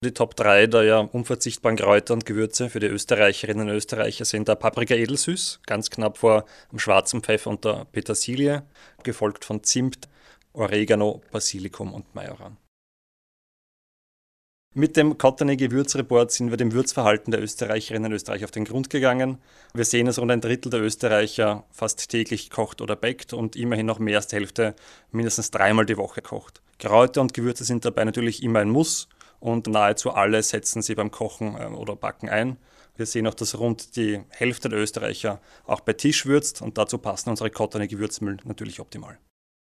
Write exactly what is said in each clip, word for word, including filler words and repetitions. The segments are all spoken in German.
Die Top drei der ja unverzichtbaren Kräuter und Gewürze für die Österreicherinnen und Österreicher sind der Paprika edelsüß, ganz knapp vor dem schwarzen Pfeffer und der Petersilie, gefolgt von Zimt, Oregano, Basilikum und Majoran. Mit dem Cottony Gewürzreport sind wir dem Würzverhalten der Österreicherinnen und Österreicher auf den Grund gegangen. Wir sehen, dass rund ein Drittel der Österreicher fast täglich kocht oder backt und immerhin noch mehr als die Hälfte mindestens dreimal die Woche kocht. Kräuter und Gewürze sind dabei natürlich immer ein Muss und nahezu alle setzen sie beim Kochen oder Backen ein. Wir sehen auch, dass rund die Hälfte der Österreicher auch bei Tisch würzt und dazu passen unsere Cottony Gewürzmühlen natürlich optimal.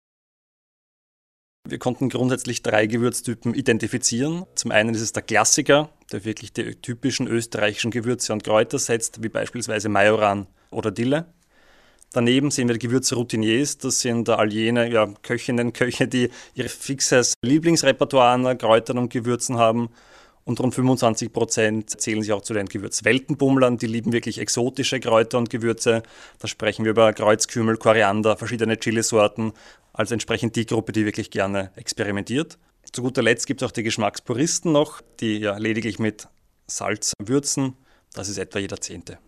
Wir konnten grundsätzlich drei Gewürztypen identifizieren. Zum einen ist es der Klassiker, der wirklich die typischen österreichischen Gewürze und Kräuter setzt, wie beispielsweise Majoran oder Dille. Daneben sehen wir die Gewürzroutiniers, das sind all jene ja, Köchinnen, Köche, die ihr fixes Lieblingsrepertoire an Kräutern und Gewürzen haben. Und rund fünfundzwanzig Prozent zählen sich auch zu den Gewürzweltenbummlern, die lieben wirklich exotische Kräuter und Gewürze. Da sprechen wir über Kreuzkümmel, Koriander, verschiedene Chilisorten, also entsprechend die Gruppe, die wirklich gerne experimentiert. Zu guter Letzt gibt es auch die Geschmackspuristen noch, die ja lediglich mit Salz würzen. Das ist etwa jeder Zehnte.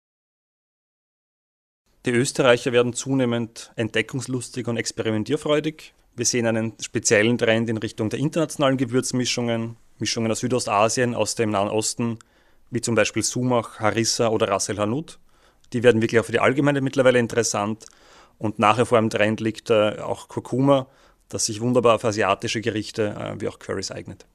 Die Österreicher werden zunehmend entdeckungslustig und experimentierfreudig. Wir sehen einen speziellen Trend in Richtung der internationalen Gewürzmischungen, Mischungen aus Südostasien, aus dem Nahen Osten, wie zum Beispiel Sumach, Harissa oder Ras El Hanout. Die werden wirklich auch für die Allgemeinheit mittlerweile interessant. Und nach wie vor im Trend liegt äh, auch Kurkuma, das sich wunderbar für asiatische Gerichte äh, wie auch Currys eignet.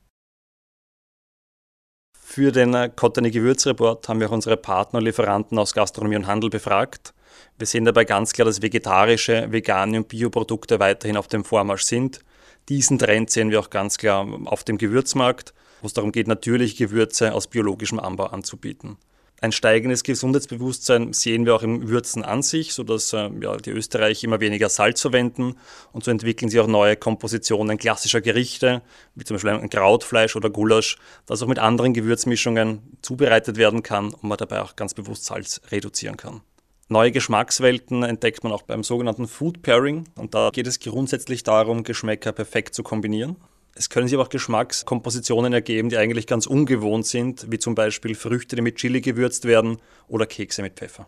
Für den äh, Cottony Gewürzreport haben wir auch unsere Partner und Lieferanten aus Gastronomie und Handel befragt. Wir sehen dabei ganz klar, dass vegetarische, vegane und Bioprodukte weiterhin auf dem Vormarsch sind. Diesen Trend sehen wir auch ganz klar auf dem Gewürzmarkt, wo es darum geht, natürliche Gewürze aus biologischem Anbau anzubieten. Ein steigendes Gesundheitsbewusstsein sehen wir auch im Würzen an sich, sodass äh, ja, die Österreicher immer weniger Salz verwenden und so entwickeln sie auch neue Kompositionen klassischer Gerichte, wie zum Beispiel ein Krautfleisch oder Gulasch, das auch mit anderen Gewürzmischungen zubereitet werden kann und man dabei auch ganz bewusst Salz reduzieren kann. Neue Geschmackswelten entdeckt man auch beim sogenannten Food Pairing und da geht es grundsätzlich darum, Geschmäcker perfekt zu kombinieren. Es können sich aber auch Geschmackskompositionen ergeben, die eigentlich ganz ungewohnt sind, wie zum Beispiel Früchte, die mit Chili gewürzt werden oder Kekse mit Pfeffer.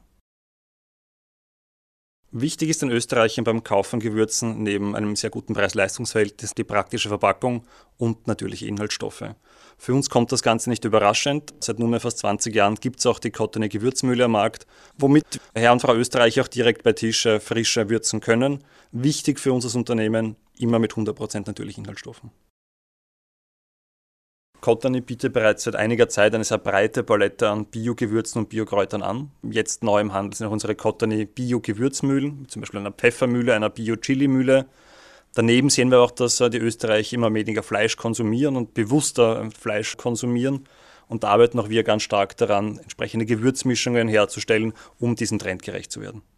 Wichtig ist den Österreichern beim Kauf von Gewürzen neben einem sehr guten Preis-Leistungs-Verhältnis die praktische Verpackung und natürliche Inhaltsstoffe. Für uns kommt das Ganze nicht überraschend. Seit nunmehr fast zwanzig Jahren gibt es auch die Cottony Gewürzmühle am Markt, womit Herr und Frau Österreicher auch direkt bei Tisch frischer würzen können. Wichtig für uns als Unternehmen, immer mit hundert Prozent natürlichen Inhaltsstoffen. Cottony bietet bereits seit einiger Zeit eine sehr breite Palette an Bio-Gewürzen und Biokräutern an. Jetzt neu im Handel sind auch unsere Cottony Bio-Gewürzmühlen, zum Beispiel einer Pfeffermühle, einer Bio-Chili-Mühle. Daneben sehen wir auch, dass die Österreicher immer weniger Fleisch konsumieren und bewusster Fleisch konsumieren. Und da arbeiten auch wir ganz stark daran, entsprechende Gewürzmischungen herzustellen, um diesem Trend gerecht zu werden.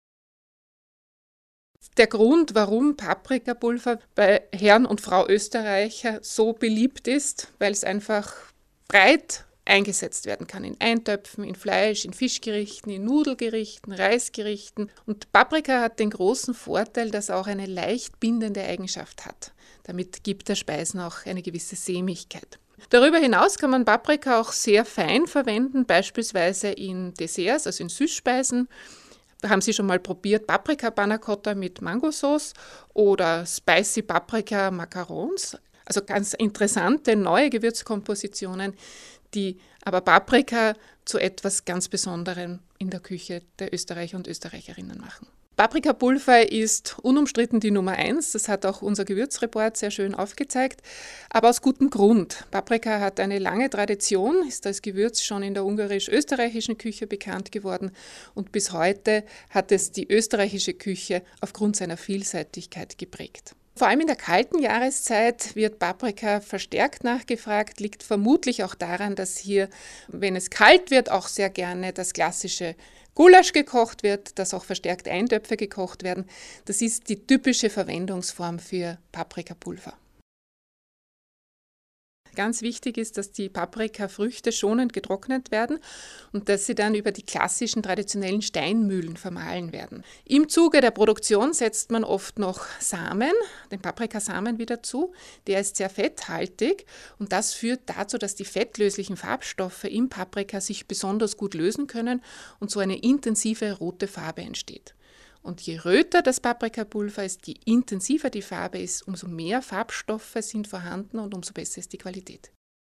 Der Grund, warum Paprikapulver bei Herrn und Frau Österreicher so beliebt ist, weil es einfach breit eingesetzt werden kann in Eintöpfen, in Fleisch, in Fischgerichten, in Nudelgerichten, Reisgerichten. Und Paprika hat den großen Vorteil, dass er auch eine leicht bindende Eigenschaft hat. Damit gibt der Speisen auch eine gewisse Sämigkeit. Darüber hinaus kann man Paprika auch sehr fein verwenden, beispielsweise in Desserts, also in Süßspeisen. Haben Sie schon mal probiert Paprika Panna Cotta mit Mangosauce oder Spicy Paprika Macarons? Also ganz interessante neue Gewürzkompositionen, die aber Paprika zu etwas ganz Besonderem in der Küche der Österreicher und Österreicherinnen machen. Paprikapulver ist unumstritten die Nummer eins, das hat auch unser Gewürzreport sehr schön aufgezeigt, aber aus gutem Grund. Paprika hat eine lange Tradition, ist als Gewürz schon in der ungarisch-österreichischen Küche bekannt geworden und bis heute hat es die österreichische Küche aufgrund seiner Vielseitigkeit geprägt. Vor allem in der kalten Jahreszeit wird Paprika verstärkt nachgefragt, liegt vermutlich auch daran, dass hier, wenn es kalt wird, auch sehr gerne das klassische Gulasch gekocht wird, dass auch verstärkt Eintöpfe gekocht werden. Das ist die typische Verwendungsform für Paprikapulver. Ganz wichtig ist, dass die Paprikafrüchte schonend getrocknet werden und dass sie dann über die klassischen traditionellen Steinmühlen vermahlen werden. Im Zuge der Produktion setzt man oft noch Samen, den Paprikasamen wieder zu. Der ist sehr fetthaltig und das führt dazu, dass die fettlöslichen Farbstoffe im Paprika sich besonders gut lösen können und so eine intensive rote Farbe entsteht. Und je röter das Paprikapulver ist, je intensiver die Farbe ist, umso mehr Farbstoffe sind vorhanden und umso besser ist die Qualität.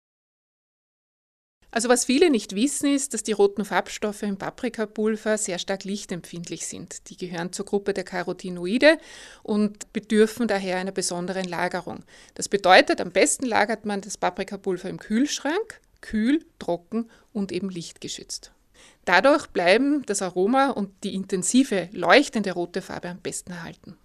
Also was viele nicht wissen, ist, dass die roten Farbstoffe im Paprikapulver sehr stark lichtempfindlich sind. Die gehören zur Gruppe der Carotinoide und bedürfen daher einer besonderen Lagerung. Das bedeutet, am besten lagert man das Paprikapulver im Kühlschrank, kühl, trocken und eben lichtgeschützt. Dadurch bleiben das Aroma und die intensive, leuchtende rote Farbe am besten erhalten.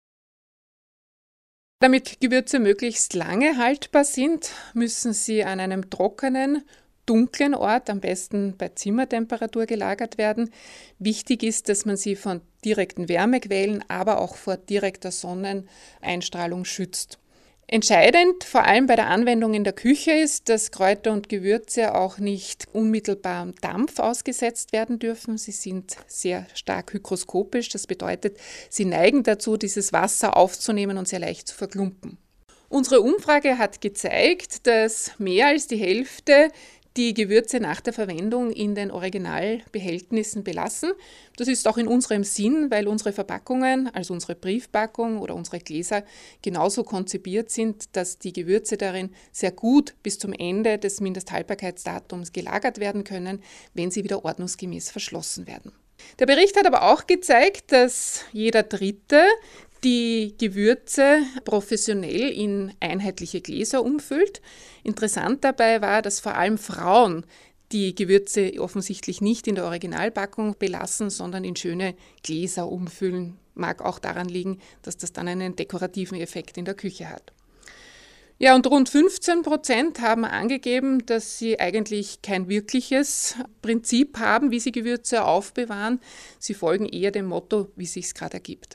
Damit Gewürze möglichst lange haltbar sind, müssen sie an einem trockenen, dunklen Ort, am besten bei Zimmertemperatur, gelagert werden. Wichtig ist, dass man sie von direkten Wärmequellen, aber auch vor direkter Sonneneinstrahlung schützt. Entscheidend, vor allem bei der Anwendung in der Küche, ist, dass Kräuter und Gewürze auch nicht unmittelbar Dampf ausgesetzt werden dürfen. Sie sind sehr stark hygroskopisch, das bedeutet, sie neigen dazu, dieses Wasser aufzunehmen und sehr leicht zu verklumpen. Unsere Umfrage hat gezeigt, dass mehr als die Hälfte die Gewürze nach der Verwendung in den Originalbehältnissen belassen. Das ist auch in unserem Sinn, weil unsere Verpackungen, also unsere Briefpackung oder unsere Gläser, genauso konzipiert sind, dass die Gewürze darin sehr gut bis zum Ende des Mindesthaltbarkeitsdatums gelagert werden können, wenn sie wieder ordnungsgemäß verschlossen werden. Der Bericht hat aber auch gezeigt, dass jeder Dritte die Gewürze professionell in einheitliche Gläser umfüllt. Interessant dabei war, dass vor allem Frauen die Gewürze offensichtlich nicht in der Originalpackung belassen, sondern in schöne Gläser umfüllen. Mag auch daran liegen, dass das dann einen dekorativen Effekt in der Küche hat. Ja, und rund fünfzehn Prozent haben angegeben, dass sie eigentlich kein wirkliches Prinzip haben, wie sie Gewürze aufbewahren. Sie folgen eher dem Motto, wie es sich gerade ergibt.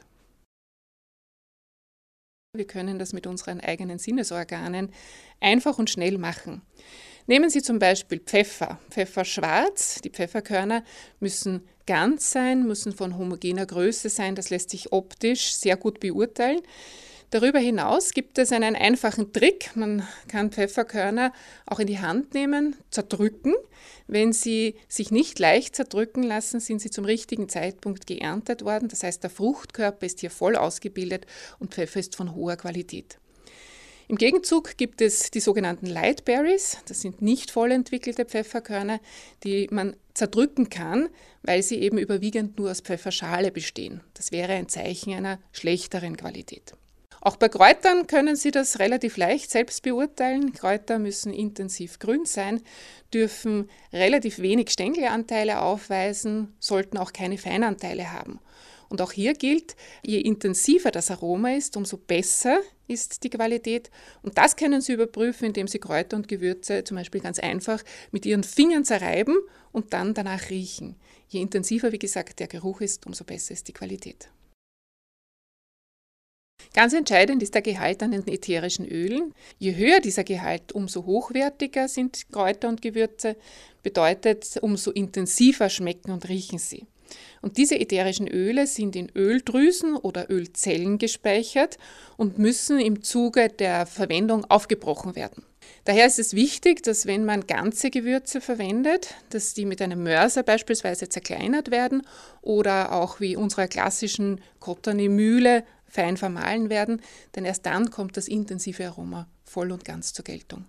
Wir können das mit unseren eigenen Sinnesorganen einfach und schnell machen. Nehmen Sie zum Beispiel Pfeffer. Pfeffer schwarz, die Pfefferkörner müssen ganz sein, müssen von homogener Größe sein. Das lässt sich optisch sehr gut beurteilen. Darüber hinaus gibt es einen einfachen Trick. Man kann Pfefferkörner auch in die Hand nehmen, zerdrücken. Wenn sie sich nicht leicht zerdrücken lassen, sind sie zum richtigen Zeitpunkt geerntet worden. Das heißt, der Fruchtkörper ist hier voll ausgebildet und Pfeffer ist von hoher Qualität. Im Gegenzug gibt es die sogenannten Light Berries. Das sind nicht voll entwickelte Pfefferkörner, die man zerdrücken kann, weil sie eben überwiegend nur aus Pfefferschale bestehen. Das wäre ein Zeichen einer schlechteren Qualität. Auch bei Kräutern können Sie das relativ leicht selbst beurteilen. Kräuter müssen intensiv grün sein, dürfen relativ wenig Stängelanteile aufweisen, sollten auch keine Feinanteile haben. Und auch hier gilt, je intensiver das Aroma ist, umso besser ist die Qualität. Und das können Sie überprüfen, indem Sie Kräuter und Gewürze zum Beispiel ganz einfach mit Ihren Fingern zerreiben und dann danach riechen. Je intensiver, wie gesagt, der Geruch ist, umso besser ist die Qualität. Ganz entscheidend ist der Gehalt an den ätherischen Ölen. Je höher dieser Gehalt, umso hochwertiger sind Kräuter und Gewürze, bedeutet, umso intensiver schmecken und riechen sie. Und diese ätherischen Öle sind in Öldrüsen oder Ölzellen gespeichert und müssen im Zuge der Verwendung aufgebrochen werden. Daher ist es wichtig, dass wenn man ganze Gewürze verwendet, dass die mit einem Mörser beispielsweise zerkleinert werden oder auch wie unserer klassischen Cottony-Mühle fein vermahlen werden, denn erst dann kommt das intensive Aroma voll und ganz zur Geltung.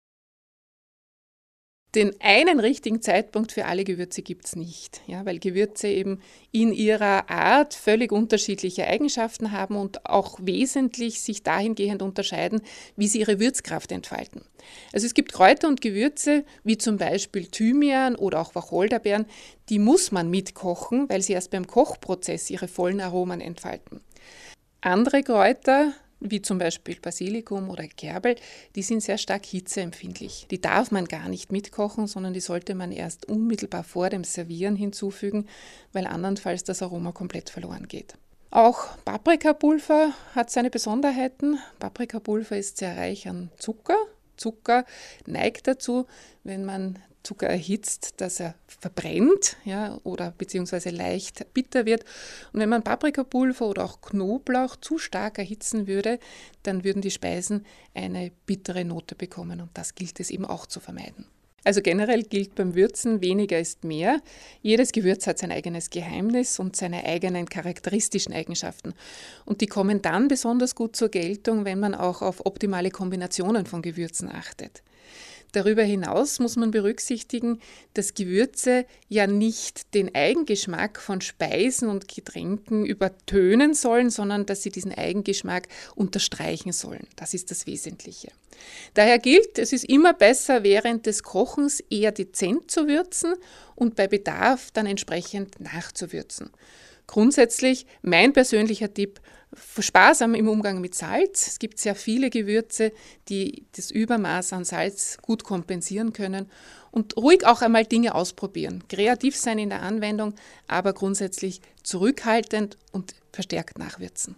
Den einen richtigen Zeitpunkt für alle Gewürze gibt es nicht, ja, weil Gewürze eben in ihrer Art völlig unterschiedliche Eigenschaften haben und auch wesentlich sich dahingehend unterscheiden, wie sie ihre Würzkraft entfalten. Also es gibt Kräuter und Gewürze, wie zum Beispiel Thymian oder auch Wacholderbeeren, die muss man mitkochen, weil sie erst beim Kochprozess ihre vollen Aromen entfalten. Andere Kräuter, wie zum Beispiel Basilikum oder Kerbel, die sind sehr stark hitzeempfindlich. Die darf man gar nicht mitkochen, sondern die sollte man erst unmittelbar vor dem Servieren hinzufügen, weil andernfalls das Aroma komplett verloren geht. Auch Paprikapulver hat seine Besonderheiten. Paprikapulver ist sehr reich an Zucker Zucker neigt dazu, wenn man Zucker erhitzt, dass er verbrennt, ja, oder beziehungsweise leicht bitter wird. Und wenn man Paprikapulver oder auch Knoblauch zu stark erhitzen würde, dann würden die Speisen eine bittere Note bekommen und das gilt es eben auch zu vermeiden. Also generell gilt beim Würzen, weniger ist mehr. Jedes Gewürz hat sein eigenes Geheimnis und seine eigenen charakteristischen Eigenschaften. Und die kommen dann besonders gut zur Geltung, wenn man auch auf optimale Kombinationen von Gewürzen achtet. Darüber hinaus muss man berücksichtigen, dass Gewürze ja nicht den Eigengeschmack von Speisen und Getränken übertönen sollen, sondern dass sie diesen Eigengeschmack unterstreichen sollen. Das ist das Wesentliche. Daher gilt, es ist immer besser, während des Kochens eher dezent zu würzen und bei Bedarf dann entsprechend nachzuwürzen. Grundsätzlich mein persönlicher Tipp: sparsam im Umgang mit Salz. Es gibt sehr viele Gewürze, die das Übermaß an Salz gut kompensieren können. Und ruhig auch einmal Dinge ausprobieren. Kreativ sein in der Anwendung, aber grundsätzlich zurückhaltend und verstärkt nachwürzen.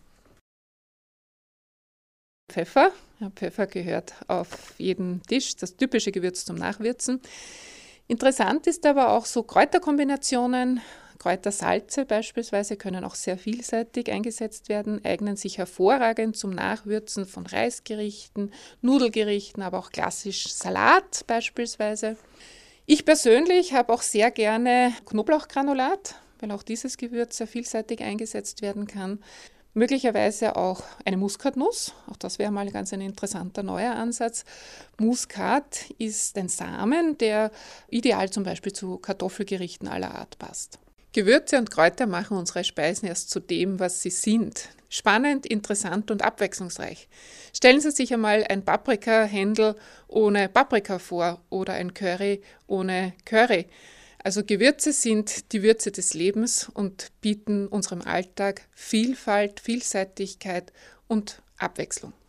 Pfeffer. Ja, Pfeffer gehört auf jeden Tisch, das typische Gewürz zum Nachwürzen. Interessant ist aber auch so Kräuterkombinationen. Kräutersalze beispielsweise können auch sehr vielseitig eingesetzt werden, eignen sich hervorragend zum Nachwürzen von Reisgerichten, Nudelgerichten, aber auch klassisch Salat beispielsweise. Ich persönlich habe auch sehr gerne Knoblauchgranulat, weil auch dieses Gewürz sehr vielseitig eingesetzt werden kann. Möglicherweise auch eine Muskatnuss, auch das wäre mal ganz ein interessanter neuer Ansatz. Muskat ist ein Samen, der ideal zum Beispiel zu Kartoffelgerichten aller Art passt. Gewürze und Kräuter machen unsere Speisen erst zu dem, was sie sind. Spannend, interessant und abwechslungsreich. Stellen Sie sich einmal ein Paprikahändel ohne Paprika vor oder ein Curry ohne Curry. Also Gewürze sind die Würze des Lebens und bieten unserem Alltag Vielfalt, Vielseitigkeit und Abwechslung.